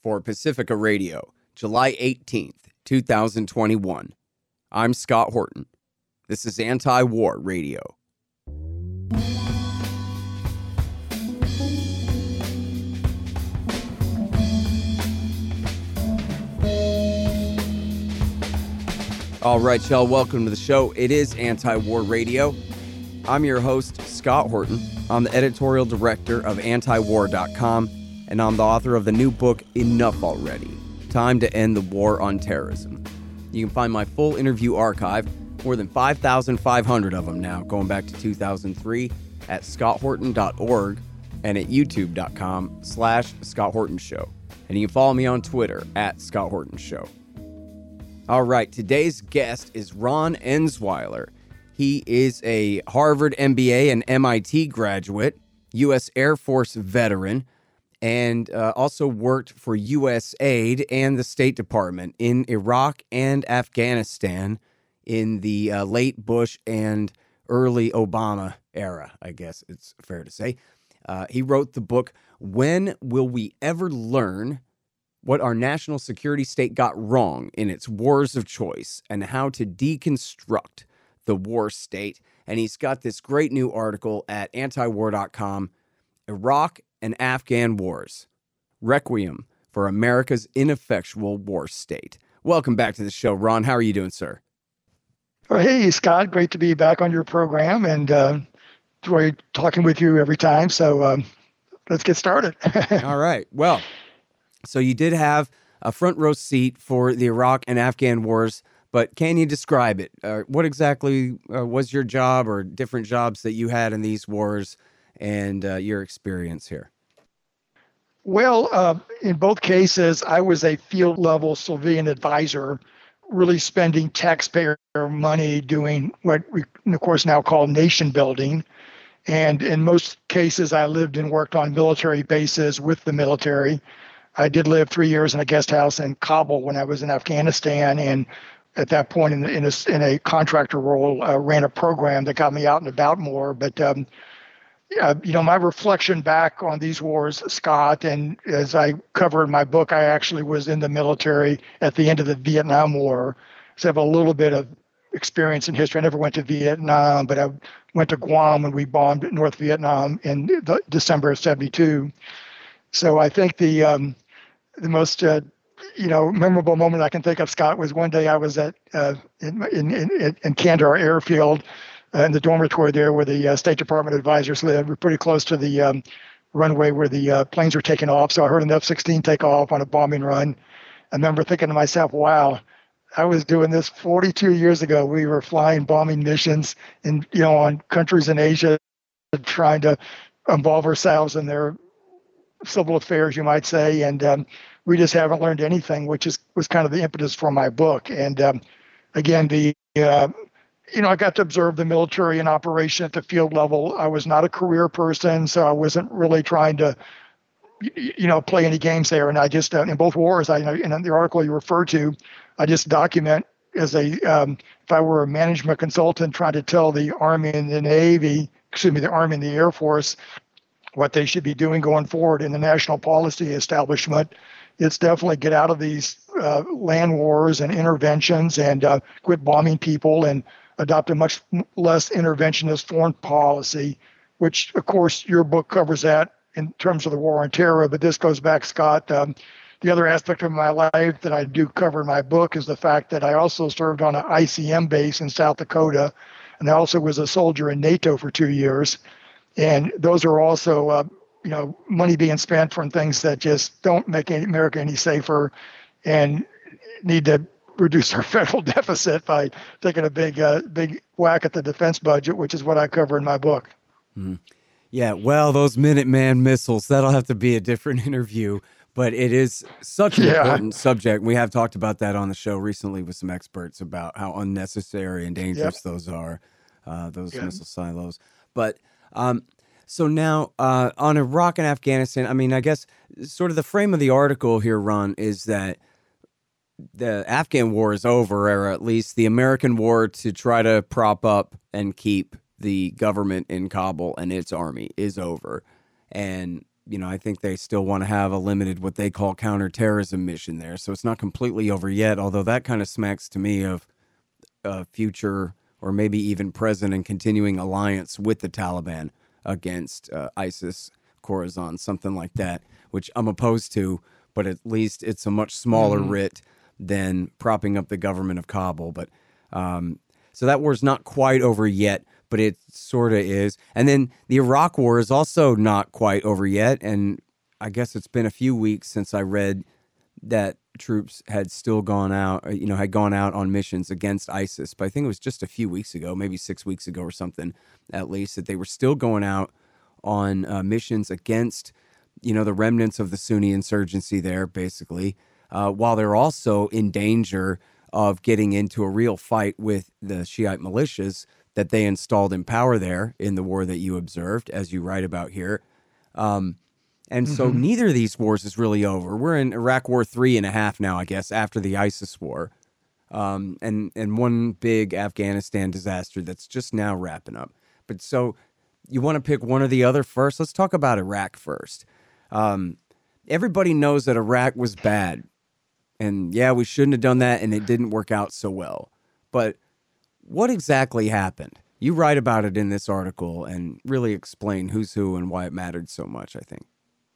for Pacifica Radio, July 18th, 2021. I'm Scott Horton. This is Anti-War Radio. All right, y'all, welcome to the show. It is Anti-War Radio. I'm your host, Scott Horton. I'm the editorial director of antiwar.com, and I'm the author of the new book, Enough Already, Time to End the War on Terrorism. You can find my full interview archive, more than 5,500 of them now, going back to 2003, at scotthorton.org and at youtube.com/Scott Horton Show. And you can follow me on Twitter, at Scott Horton Show. All right, today's guest is Ron Ensweiler. He is a Harvard MBA and MIT graduate, U.S. Air Force veteran, and also worked for USAID and the State Department in Iraq and Afghanistan in the late Bush and early Obama era, I guess it's fair to say. He wrote the book, When Will We Ever Learn What Our National Security State Got Wrong in Its Wars of Choice and How to Deconstruct the War State. And he's got this great new article at antiwar.com, Iraq and Afghan Wars, Requiem for America's Ineffectual War State. Welcome back to the show, Ron. How are you doing, sir? Oh, hey, Scott. Great to be back on your program, and enjoy talking with you every time. So let's get started. All right. Well, so you did have a front row seat for the Iraq and Afghan wars, but can you describe it? What exactly was your job or different jobs that you had in these wars and your experience here? Well, in both cases, I was a field-level civilian advisor, really spending taxpayer money doing what we, of course, now call nation building. And in most cases, I lived and worked on military bases with the military. I did live 3 years in a guest house in Kabul when I was in Afghanistan, and at that point in a contractor role, ran a program that got me out and about more. But my reflection back on these wars, Scott, and as I cover in my book, I actually was in the military at the end of the Vietnam War, so I have a little bit of experience in history. I never went to Vietnam, but I went to Guam when we bombed North Vietnam in December of '72. So I think the most memorable moment I can think of, Scott, was one day I was at in Kandahar Airfield in the dormitory there where the State Department advisors live. We're pretty close to the runway where the planes were taking off. So I heard an F-16 take off on a bombing run. I remember thinking to myself, wow, I was doing this 42 years ago. We were flying bombing missions on countries in Asia, trying to involve ourselves in their civil affairs, you might say, and we just haven't learned anything, which was kind of the impetus for my book. And again, I got to observe the military in operation at the field level. I was not a career person, so I wasn't really trying to, play any games there. And I just, in both wars, in the article you referred to, I just document as if I were a management consultant trying to tell the Army and the Navy, the Army and the Air Force, what they should be doing going forward in the national policy establishment. It's definitely get out of these land wars and interventions and quit bombing people and adopt a much less interventionist foreign policy, which, of course, your book covers that in terms of the war on terror. But this goes back, Scott. The other aspect of my life that I do cover in my book is the fact that I also served on an ICM base in South Dakota, and I also was a soldier in NATO for 2 years. And those are also, money being spent on things that just don't make America any safer and need to reduce our federal deficit by taking a big whack at the defense budget, which is what I cover in my book. Mm. Yeah, well, those Minuteman missiles, that'll have to be a different interview, but it is such an important subject. We have talked about that on the show recently with some experts about how unnecessary and dangerous those are, those missile silos. But so now on Iraq and Afghanistan, I mean, I guess sort of the frame of the article here, Ron, is that the Afghan war is over, or at least the American war to try to prop up and keep the government in Kabul and its army is over. And I think they still want to have a limited, what they call counterterrorism mission there. So it's not completely over yet, although that kind of smacks to me of a future or maybe even present and continuing alliance with the Taliban against ISIS, Khorasan, something like that, which I'm opposed to, but at least it's a much smaller writ than propping up the government of Kabul. But so that war's not quite over yet, but it sort of is. And then the Iraq war is also not quite over yet. And I guess it's been a few weeks since I read that troops had still gone out, had gone out on missions against ISIS. But I think it was just a few weeks ago, maybe 6 weeks ago or something, at least, that they were still going out on missions against, the remnants of the Sunni insurgency there, basically, while they're also in danger of getting into a real fight with the Shiite militias that they installed in power there in the war that you observed, as you write about here. And so neither of these wars is really over. We're in Iraq War 3.5 now, I guess, after the ISIS war. And one big Afghanistan disaster that's just now wrapping up. But so you want to pick one or the other first? Let's talk about Iraq first. Everybody knows that Iraq was bad. And yeah, we shouldn't have done that, and it didn't work out so well. But what exactly happened? You write about it in this article and really explain who's who and why it mattered so much, I think.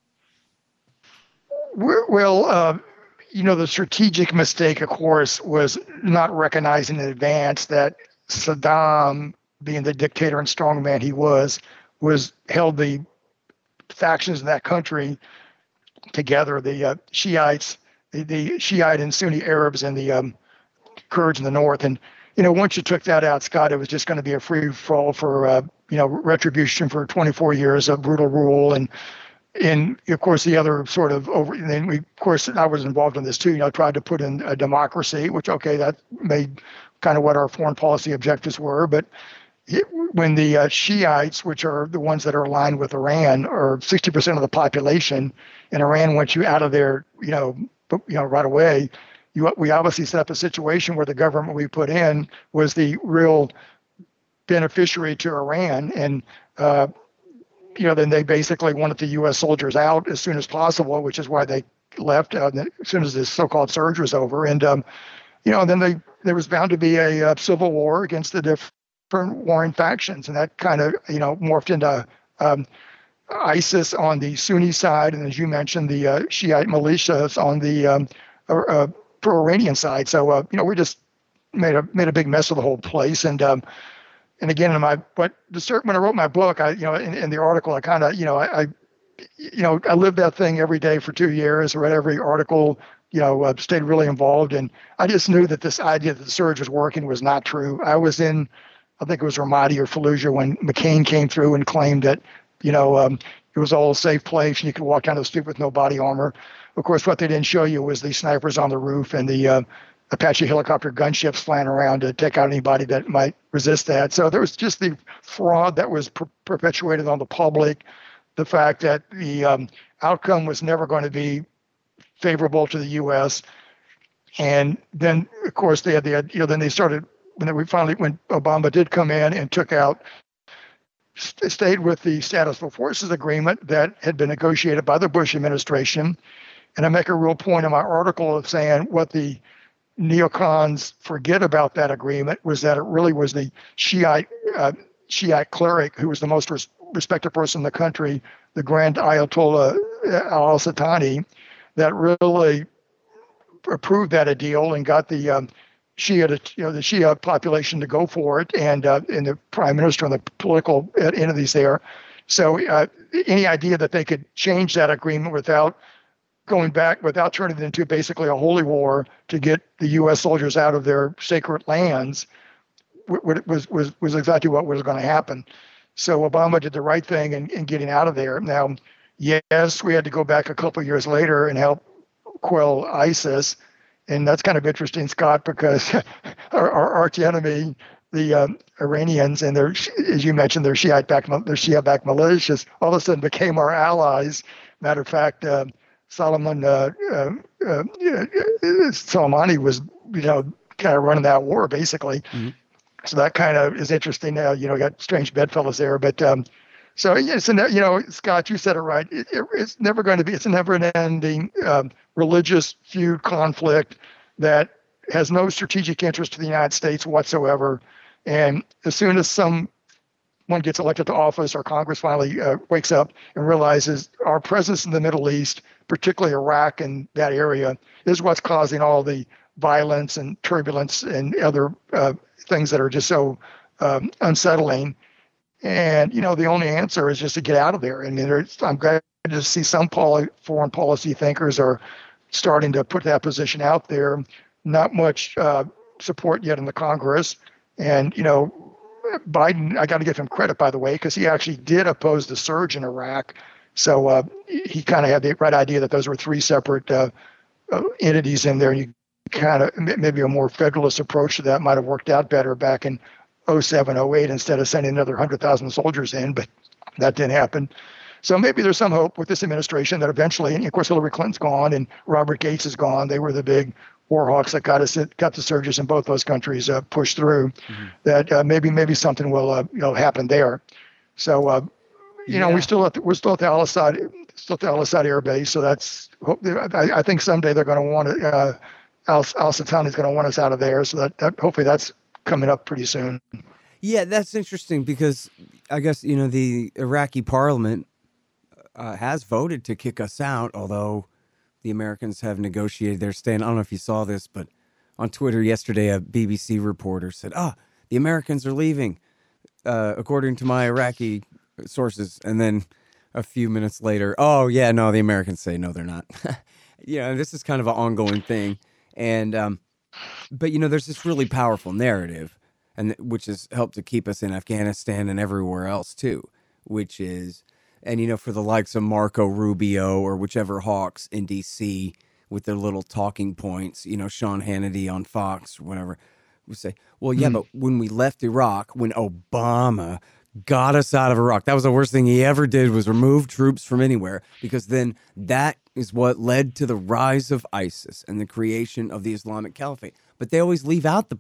Well, the strategic mistake, of course, was not recognizing in advance that Saddam, being the dictator and strongman he was held the factions in that country together, the Shiites, the Shiite and Sunni Arabs and the Kurds in the north. And, once you took that out, Scott, it was just going to be a free fall for, retribution for 24 years of brutal rule. And of course, the other sort of and then of course, I was involved in this too, tried to put in a democracy, which, okay, that made kind of what our foreign policy objectives were. But when the Shiites, which are the ones that are aligned with Iran, are 60% of the population, and Iran wants you out of there, right away, we obviously set up a situation where the government we put in was the real beneficiary to Iran. And, then they basically wanted the U.S. soldiers out as soon as possible, which is why they left as soon as this so-called surge was over. And, then there was bound to be a civil war against the different warring factions. And that kind of, morphed into ISIS on the Sunni side. And as you mentioned, the Shiite militias on the pro-Iranian side. So, we just made a big mess of the whole place. And again, when I wrote my book, in the article, I kind of, I lived that thing every day for 2 years, read every article, stayed really involved. And I just knew that this idea that the surge was working was not true. I was in, I think it was Ramadi or Fallujah when McCain came through and claimed that, it was all a safe place and you could walk down the street with no body armor. Of course, what they didn't show you was the snipers on the roof and the Apache helicopter gunships flying around to take out anybody that might resist that. So there was just the fraud that was perpetuated on the public, the fact that the outcome was never going to be favorable to the U.S. And then, of course, they had then they started, when Obama did come in and took out, stayed with the Status of Forces agreement that had been negotiated by the Bush administration. And I make a real point in my article of saying what the neocons forget about that agreement was that it really was the Shiite cleric who was the most respected person in the country, the Grand Ayatollah al-Sistani, that really approved that deal and got the Shia population to go for it, and the prime minister and the political entities there. So any idea that they could change that agreement without turning it into basically a holy war to get the U.S. soldiers out of their sacred lands was exactly what was going to happen. So Obama did the right thing in getting out of there. Now, yes, we had to go back a couple of years later and help quell ISIS. And that's kind of interesting, Scott, because our arch enemy, the Iranians, and their, as you mentioned, their Shia-backed militias, all of a sudden became our allies. Matter of fact, Soleimani was, kind of running that war, basically. Mm-hmm. So that kind of is interesting now. Got strange bedfellows there. But So yes, and Scott, you said it right. It's never going to be. It's a never-ending religious feud conflict that has no strategic interest to the United States whatsoever. And as soon as someone gets elected to office, or Congress finally wakes up and realizes our presence in the Middle East, particularly Iraq and that area, is what's causing all the violence and turbulence and other things that are just so unsettling. And, the only answer is just to get out of there. I mean, I'm glad to see some foreign policy thinkers are starting to put that position out there. Not much support yet in the Congress. And, Biden, I got to give him credit, by the way, because he actually did oppose the surge in Iraq. So he kind of had the right idea that those were three separate entities in there. You kind of, maybe a more federalist approach to that might have worked out better back in 07, 08, instead of sending another 100,000 soldiers in, but that didn't happen. So maybe there's some hope with this administration that eventually, and of course Hillary Clinton's gone and Robert Gates is gone. They were the big war hawks that got the surges in both those countries pushed through. Mm-hmm. That maybe something will happen there. So we're still at the Al Assad Air Base. So that's I think someday they're going to want to Al-Sitani is going to want us out of there. So that hopefully that's coming up pretty soon. Yeah, that's interesting because I guess, the Iraqi parliament has voted to kick us out, although the Americans have negotiated their stand. I don't know if you saw this, but on Twitter yesterday, a BBC reporter said, the Americans are leaving, according to my Iraqi sources. And then a few minutes later, the Americans say, no, they're not. This is kind of an ongoing thing. And but, there's this really powerful narrative, and which has helped to keep us in Afghanistan and everywhere else, too, which is, and, for the likes of Marco Rubio or whichever hawks in D.C. with their little talking points, Sean Hannity on Fox or whatever, we say, well, yeah, but when we left Iraq, when Obama got us out of Iraq, that was the worst thing he ever did, was remove troops from anywhere, because then that is what led to the rise of ISIS and the creation of the Islamic Caliphate. But they always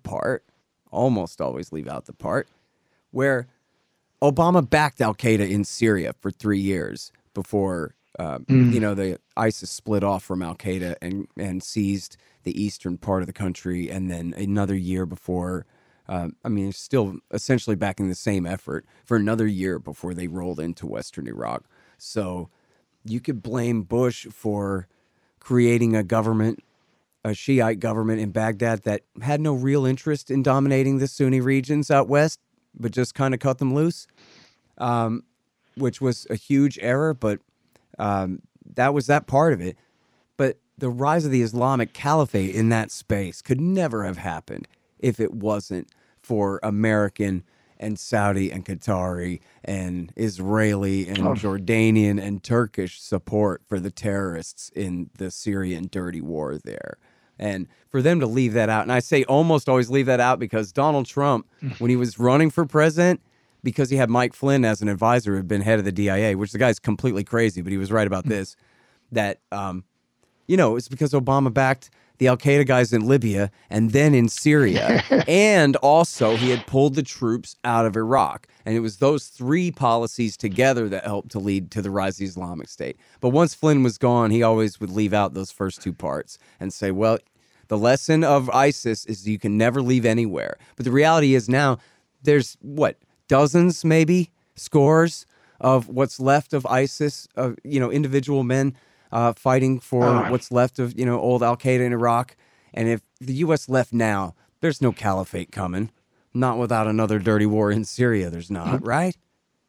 almost always leave out the part, where Obama backed al-Qaeda in Syria for 3 years before, the ISIS split off from al-Qaeda and seized the eastern part of the country, and then another year before, still essentially backing the same effort for another year before they rolled into Western Iraq. So you could blame Bush for creating a Shiite government in Baghdad that had no real interest in dominating the Sunni regions out west, but just kind of cut them loose, which was a huge error, but that was that part of it. But the rise of the Islamic Caliphate in that space could never have happened if it wasn't for American and Saudi and Qatari and Israeli and Jordanian and Turkish support for the terrorists in the Syrian dirty war there. And for them to leave that out, and I say almost always leave that out, because Donald Trump, when he was running for president, because he had Mike Flynn as an advisor who had been head of the DIA, which the guy's completely crazy, but he was right about this, that, it's because Obama backed the al-Qaeda guys in Libya and then in Syria. And also he had pulled the troops out of Iraq. And it was those three policies together that helped to lead to the rise of the Islamic State. But once Flynn was gone, he always would leave out those first two parts and say, well, the lesson of ISIS is you can never leave anywhere. But the reality is now there's, dozens, maybe, scores of what's left of ISIS, individual men fighting for what's left of, old al-Qaeda in Iraq. And if the U.S. left now, there's no caliphate coming. Not without another dirty war in Syria, there's not, right?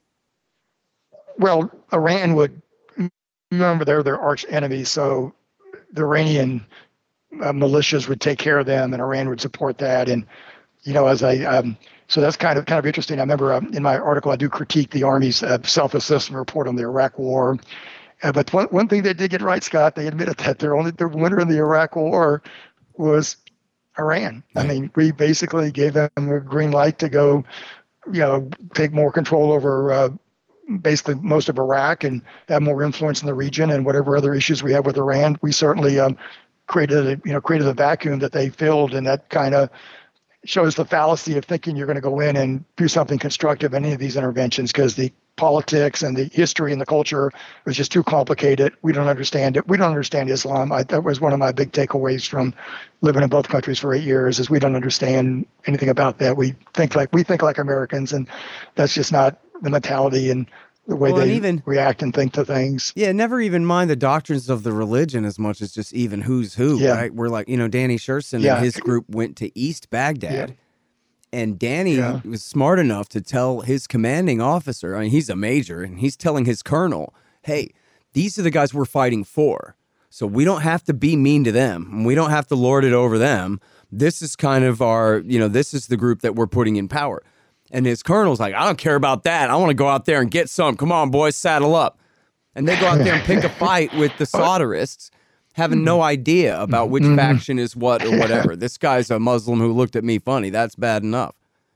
Well, Iran would, remember, they're their arch enemy, so the Iranian militias would take care of them, and Iran would support that. And, so that's kind of interesting. I remember in my article, I do critique the Army's self-assessment report on the Iraq War. But one thing they did get right, Scott, they admitted that their winner in the Iraq War was Iran. I mean, we basically gave them a green light to go, take more control over basically most of Iraq and have more influence in the region, and whatever other issues we have with Iran, we certainly created a vacuum that they filled, and that kind of shows the fallacy of thinking you're going to go in and do something constructive in any of these interventions, because the politics and the history and the culture was just too complicated. We don't understand it. We don't understand Islam. That was one of my big takeaways from living in both countries for 8 years, is we don't understand anything about that. We think like Americans, and that's just not the mentality and the way they even react and think to things. Yeah, never even mind the doctrines of the religion as much as just even who's who, right? We're like, Danny Sherson and his group went to East Baghdad. And Danny was smart enough to tell his commanding officer, I mean, he's a major, and he's telling his colonel, hey, these are the guys we're fighting for. So we don't have to be mean to them, and we don't have to lord it over them. This is kind of our, this is the group that we're putting in power. And his colonel's like, I don't care about that. I want to go out there and get some. Come on, boys, saddle up. And they go out there and pick a fight with the Sodderists, having no idea about which faction is what or whatever. This guy's a Muslim who looked at me funny. That's bad enough,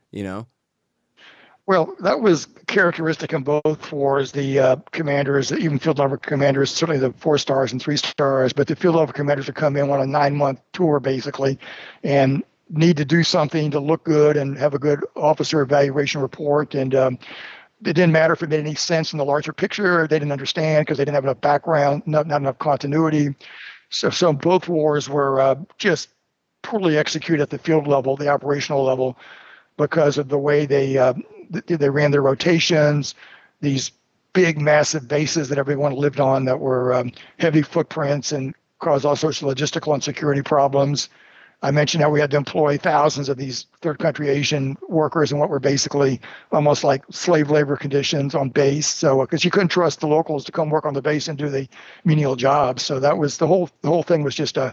Well, that was characteristic in both wars. The commanders, even field level commanders, certainly the 4 stars and 3 stars, but the field level commanders would come in on a 9-month tour, basically, and need to do something to look good and have a good officer evaluation report. And it didn't matter if it made any sense in the larger picture. They didn't understand because they didn't have enough background, not enough continuity. So both wars were just poorly executed at the field level, the operational level, because of the way they ran their rotations, these big, massive bases that everyone lived on that were heavy footprints and caused all sorts of logistical and security problems. I mentioned how we had to employ thousands of these third country Asian workers in what were basically almost like slave labor conditions on base. So, because you couldn't trust the locals to come work on the base and do the menial jobs. So that was the whole thing was just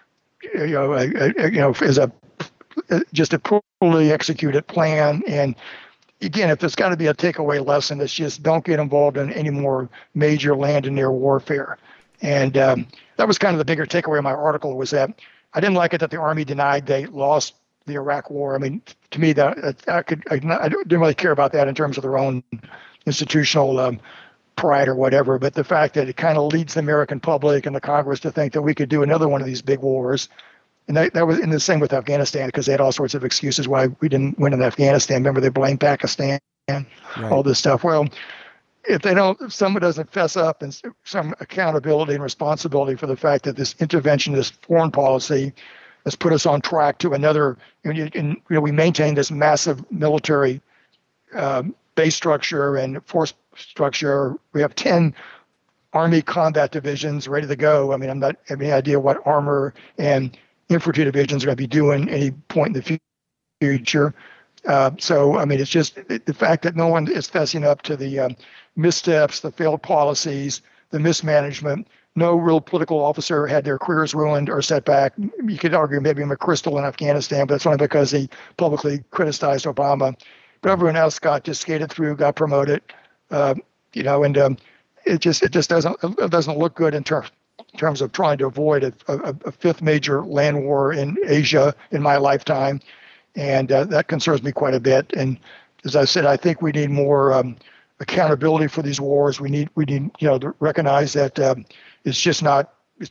just a poorly executed plan. And again, if there's got to be a takeaway lesson, it's just don't get involved in any more major land and air warfare. And that was kind of the bigger takeaway of my article, was that I didn't like it that the Army denied they lost the Iraq War. I mean, to me, that I didn't really care about that in terms of their own institutional pride or whatever. But the fact that it kind of leads the American public and the Congress to think that we could do another one of these big wars, and that was in the same with Afghanistan, because they had all sorts of excuses why we didn't win in Afghanistan. Remember, they blamed Pakistan, all this stuff. Well, if someone doesn't fess up and some accountability and responsibility for the fact that this interventionist foreign policy has put us on track to another, we maintain this massive military base structure and force structure. We have 10 Army combat divisions ready to go. I mean, I'm not having any idea what armor and infantry divisions are going to be doing any point in the future. So, I mean, it's just the fact that no one is fessing up to the missteps, the failed policies, the mismanagement. No real political officer had their careers ruined or set back. You could argue maybe McChrystal in Afghanistan, but that's only because he publicly criticized Obama. But everyone else just skated through, got promoted, and it just doesn't look good in terms of trying to avoid a fifth major land war in Asia in my lifetime. And that concerns me quite a bit. And as I said, I think we need more accountability for these wars. We need to recognize that it's just not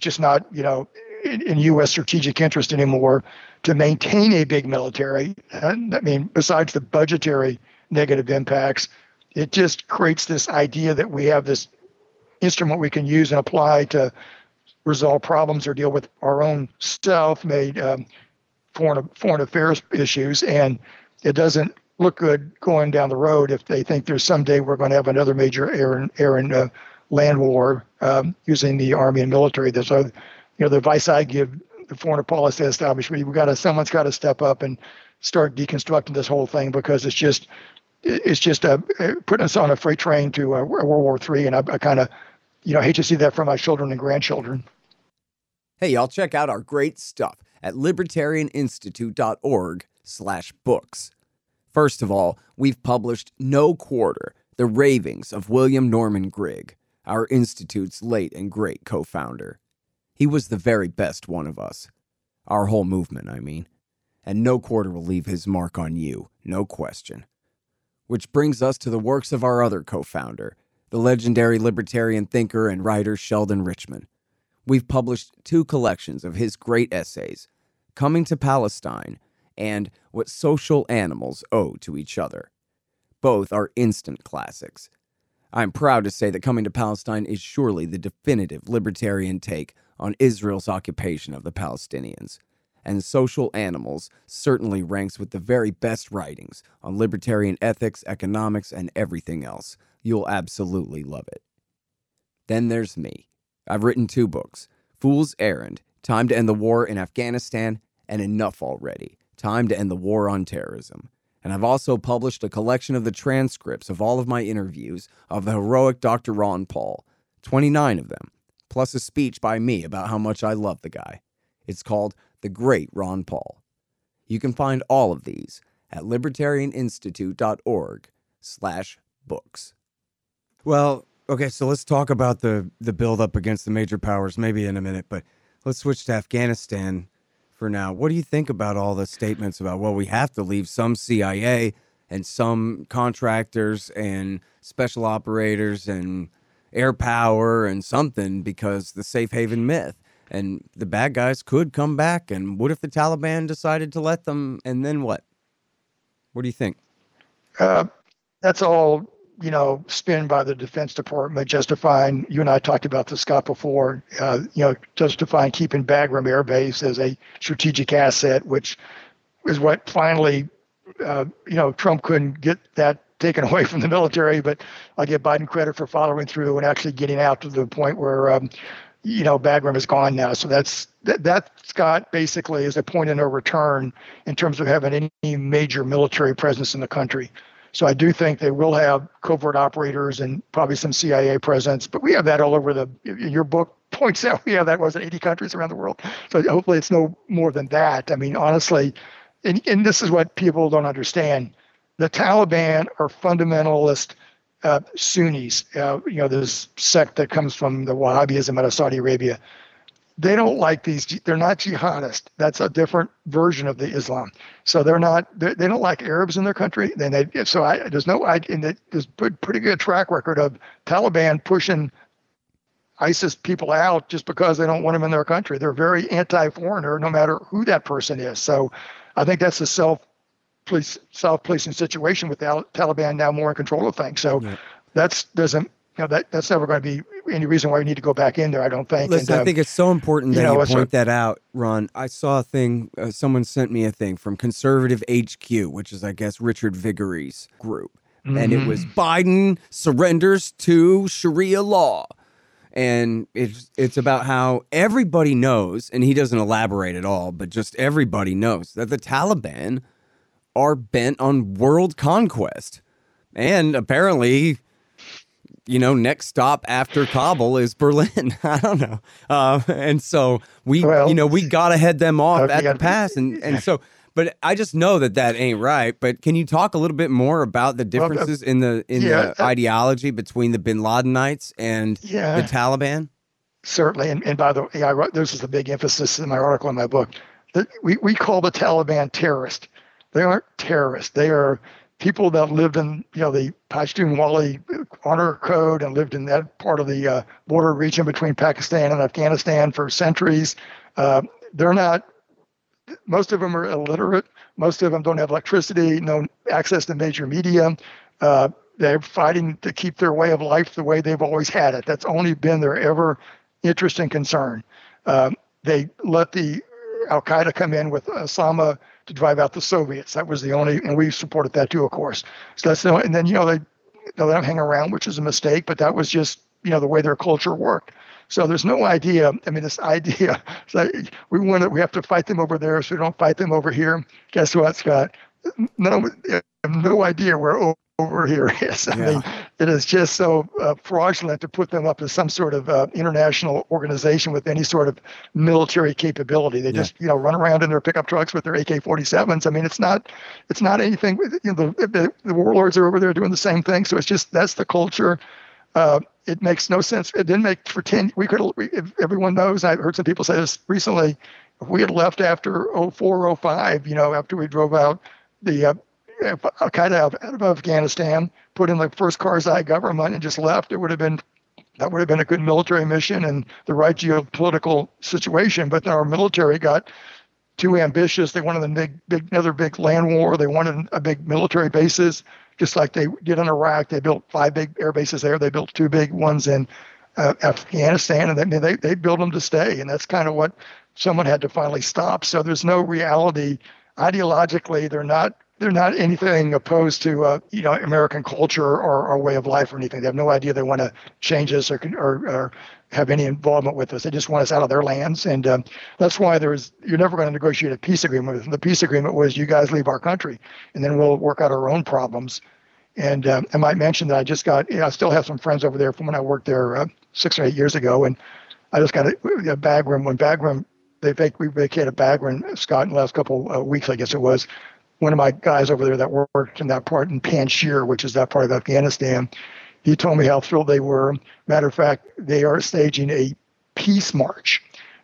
in U.S. strategic interest anymore to maintain a big military. And, I mean, besides the budgetary negative impacts, it just creates this idea that we have this instrument we can use and apply to resolve problems or deal with our own self-made foreign affairs issues, and it doesn't look good going down the road if they think there's someday we're going to have another major air and land war using the Army and military. So, the advice I give the foreign policy establishment, someone's got to step up and start deconstructing this whole thing, because it's just putting us on a freight train to World War III, and I kind of hate to see that for my children and grandchildren. Hey, y'all, check out our great stuff at libertarianinstitute.org/books. First of all, we've published No Quarter, The Ravings of William Norman Grigg, our institute's late and great co-founder. He was the very best one of us. Our whole movement, I mean. And No Quarter will leave his mark on you, no question. Which brings us to the works of our other co-founder, the legendary libertarian thinker and writer Sheldon Richman. We've published 2 collections of his great essays, Coming to Palestine and What Social Animals Owe to Each Other. Both are instant classics. I'm proud to say that Coming to Palestine is surely the definitive libertarian take on Israel's occupation of the Palestinians. And Social Animals certainly ranks with the very best writings on libertarian ethics, economics, and everything else. You'll absolutely love it. Then there's me. I've written 2 books, Fool's Errand, Time to End the War in Afghanistan, and Enough Already, Time to End the War on Terrorism. And I've also published a collection of the transcripts of all of my interviews of the heroic Dr. Ron Paul, 29 of them, plus a speech by me about how much I love the guy. It's called The Great Ron Paul. You can find all of these at libertarianinstitute.org/books. Well, okay, so let's talk about the build-up against the major powers maybe in a minute, but let's switch to Afghanistan for now. What do you think about all the statements about, well, we have to leave some CIA and some contractors and special operators and air power and something because the safe haven myth? And the bad guys could come back. And what if the Taliban decided to let them? And then what? What do you think? That's all, spin by the Defense Department justifying, you and I talked about this, Scott, before, justifying keeping Bagram Air Base as a strategic asset, which is what finally, Trump couldn't get that taken away from the military. But I give Biden credit for following through and actually getting out to the point where, Bagram is gone now. So that Scott, basically is a point of no return in terms of having any major military presence in the country. So I do think they will have covert operators and probably some CIA presence, but we have that all over your book points out we have that, 80 countries around the world. So hopefully it's no more than that. I mean, honestly, and this is what people don't understand. The Taliban are fundamentalist Sunnis, this sect that comes from the Wahhabism out of Saudi Arabia. They don't like these. They're not jihadists. That's a different version of the Islam. So they don't like Arabs in their country. There's pretty good track record of Taliban pushing ISIS people out just because they don't want them in their country. They're very anti-foreigner, no matter who that person is. So I think that's a self-policing situation with the Taliban now more in control of things. So that's never going to be any reason why we need to go back in there, I don't think. Listen, I think it's so important that you point that out, Ron. I saw a thing, someone sent me a thing from Conservative HQ, which is, I guess, Richard Vigueries' group. Mm-hmm. And it was Biden surrenders to Sharia law. And it's about how everybody knows, and he doesn't elaborate at all, but just everybody knows that the Taliban are bent on world conquest. And apparently, next stop after Kabul is Berlin. I don't know. And so we got to head them off at the pass. And so, but I just know that ain't right. But can you talk a little bit more about the differences in the ideology between the Bin Ladenites and the Taliban? Certainly. And by the way, this is a big emphasis in my article in my book. We call the Taliban terrorists. They aren't terrorists. They are people that lived in, the Pashtun-Wali honor code and lived in that part of the border region between Pakistan and Afghanistan for centuries. They're not, most of them are illiterate. Most of them don't have electricity, no access to major media. They're fighting to keep their way of life the way they've always had it. That's only been their ever interest and concern. They let the Al-Qaeda come in with Osama to drive out the Soviets. That was the only, and we supported that too, of course. So that's and then, they don't hang around, which is a mistake, but that was just, the way their culture worked. So there's no idea. I mean, this idea, we have to fight them over there, so we don't fight them over here. Guess what, Scott? No, I have no idea where over here is. I mean, it is just so fraudulent to put them up as some sort of international organization with any sort of military capability. They just, run around in their pickup trucks with their AK-47s. I mean, it's not anything. The warlords are over there doing the same thing. So it's just, that's the culture. It makes no sense. It didn't make for 10. Everyone knows. I've heard some people say this recently. If we had left after 04, 05, after we drove out the Al-Qaeda out of Afghanistan, put in the first Karzai government and just left, that would have been a good military mission and the right geopolitical situation. But our military got too ambitious. They wanted another big land war. They wanted a big military bases. just like they did in Iraq. They built 5 big air bases there. They built 2 big ones in Afghanistan, and they built them to stay. And that's kind of what someone had to finally stop. So there's no reality. Ideologically, they're not anything opposed to American culture or our way of life or anything. They have no idea they want to change us or have any involvement with us. They just want us out of their lands, and that's why you're never going to negotiate a peace agreement with them. The peace agreement was you guys leave our country, and then we'll work out our own problems. And I might mention that I still have some friends over there from when I worked there 6 or 8 years ago, and I just got a Bagram. When Bagram, we vacated Bagram, Scott, in the last couple of weeks, I guess it was. One of my guys over there that worked in that part in Panjshir, which is that part of Afghanistan, he told me how thrilled they were. Matter of fact, they are staging a peace march.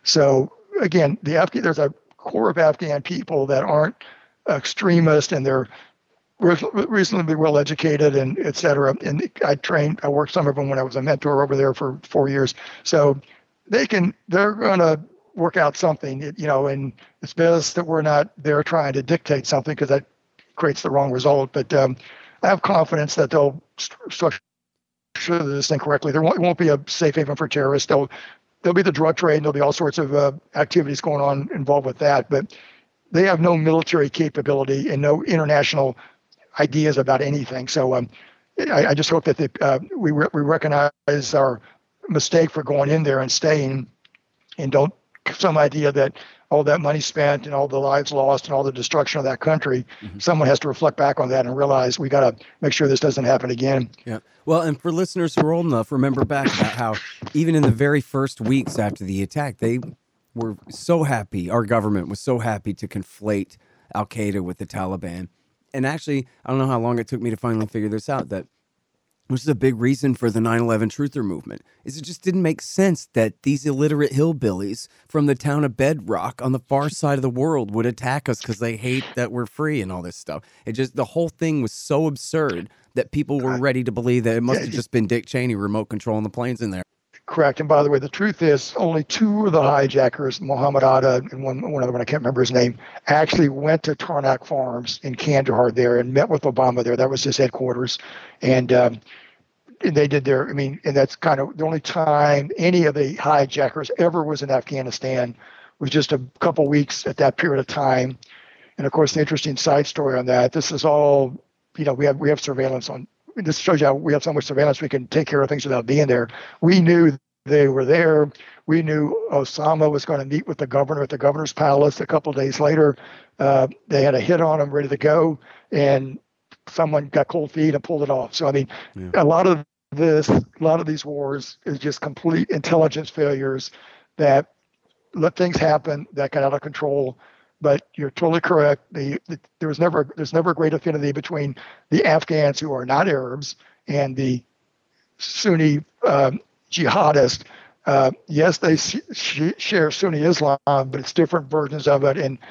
So again, there's a core of Afghan people that aren't extremist, and they're reasonably well educated, and et cetera. And I worked some of them when I was a mentor over there for 4 years. So they're going to work out something, and it's best that we're not there trying to dictate something, because that creates the wrong result. But I have confidence that they'll structure this thing correctly. It won't be a safe haven for terrorists. There'll be the drug trade, and there'll be all sorts of activities going on involved with that. But they have no military capability and no international ideas about anything. So I just hope that we recognize our mistake for going in there and staying, and don't some idea that all that money spent and all the lives lost and all the destruction of that country, someone has to reflect back on that and realize we got to make sure this doesn't happen again. Yeah. Well, and for listeners who are old enough, remember back about how even in the very first weeks after the attack, they were so happy, our government was so happy to conflate Al-Qaeda with the Taliban. And actually, I don't know how long it took me to finally figure this out, that which is a big reason for the 9/11 truther movement, is it just didn't make sense that these illiterate hillbillies from the town of Bedrock on the far side of the world would attack us because they hate that we're free and all this stuff. The whole thing was so absurd that people were ready to believe that it must have just been Dick Cheney remote controlling the planes in there. Correct. And by the way, the truth is only 2 of the hijackers, Mohammed Atta and one other one, I can't remember his name, actually went to Tarnak Farms in Kandahar there and met with Obama there. That was his headquarters. And they did and that's kind of the only time any of the hijackers ever was in Afghanistan, was just a couple weeks at that period of time. And of course, the interesting side story on that, this is all, we have surveillance on. This shows you how we have so much surveillance we can take care of things without being there. We knew they were there. We knew Osama was going to meet with the governor at the governor's palace. A couple of days later, they had a hit on him ready to go, and someone got cold feet and pulled it off. So, a lot of these wars is just complete intelligence failures that let things happen that got out of control. But you're totally correct. There's never a great affinity between the Afghans who are not Arabs and the Sunni jihadists. Yes, they share Sunni Islam, but it's different versions of it. And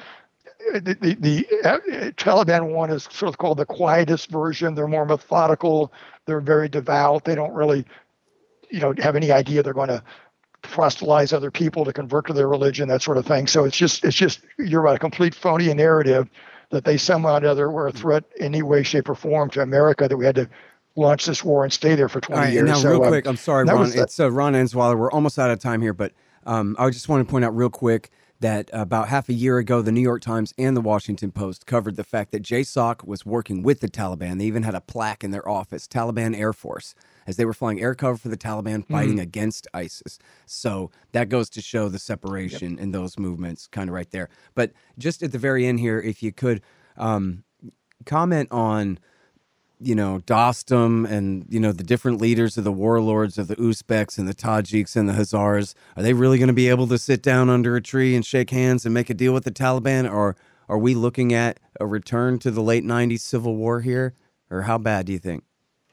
the Taliban one is sort of called the quietest version. They're more methodical. They're very devout. They don't really, have any idea they're going to proselytize other people to convert to their religion, that sort of thing. So it's just you're right, a complete phony narrative that they somehow or another were a threat in any way, shape, or form to America, that we had to launch this war and stay there for 20 years. Now, so, real quick, I'm sorry, Ron. It's Ron Enswaller. We're almost out of time here, but I just want to point out real quick that about half a year ago, the New York Times and the Washington Post covered the fact that JSOC was working with the Taliban. They even had a plaque in their office, Taliban Air Force, as they were flying air cover for the Taliban fighting against ISIS. So that goes to show the separation in those movements kind of right there. But just at the very end here, if you could comment on, Dostum and, the different leaders of the warlords of the Uzbeks and the Tajiks and the Hazars. Are they really going to be able to sit down under a tree and shake hands and make a deal with the Taliban? Or are we looking at a return to the late 90s civil war here? Or how bad do you think?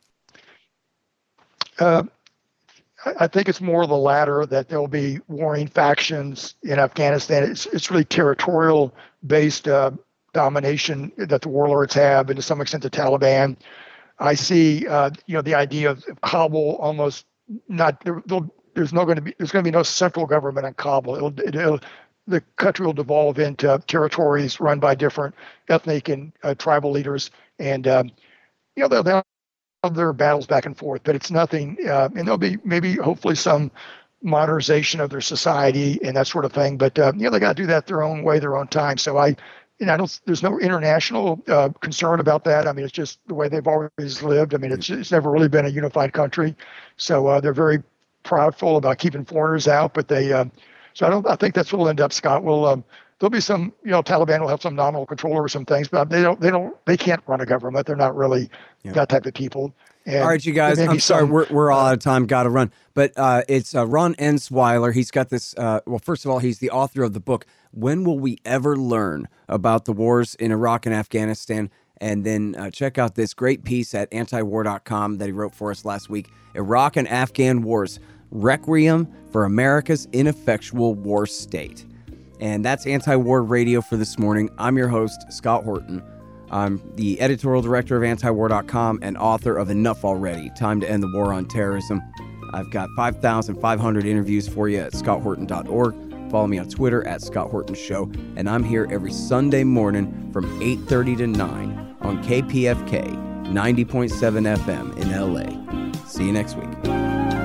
I think it's more the latter, that there'll be warring factions in Afghanistan. It's really territorial-based domination that the warlords have, and to some extent the Taliban. I see, the idea of Kabul almost not. There's going to be no central government in Kabul. The country will devolve into territories run by different ethnic and tribal leaders, and they'll have their battles back and forth, but it's nothing. And there'll be maybe hopefully some modernization of their society and that sort of thing. But they got to do that their own way, their own time. So I don't. There's no international concern about that. I mean, it's just the way they've always lived. I mean, it's never really been a unified country. So they're very proudful about keeping foreigners out. But they. So I think that's what will end up, Scott. There'll be some. Taliban will have some nominal control over some things, but they can't run a government. They're not really that type of people. And all right, you guys, I'm sorry, we're all out of time, got to run. But it's Ron Ensweiler. He's got this, well, first of all, he's the author of the book, When Will We Ever Learn About the Wars in Iraq and Afghanistan? And then check out this great piece at antiwar.com that he wrote for us last week, Iraq and Afghan Wars, Requiem for America's Ineffectual War State. And that's Anti-War Radio for this morning. I'm your host, Scott Horton. I'm the editorial director of antiwar.com and author of Enough Already, Time to End the War on Terrorism. I've got 5,500 interviews for you at scotthorton.org. Follow me on Twitter at Scott Horton Show. And I'm here every Sunday morning from 8:30 to 9 on KPFK 90.7 FM in LA. See you next week.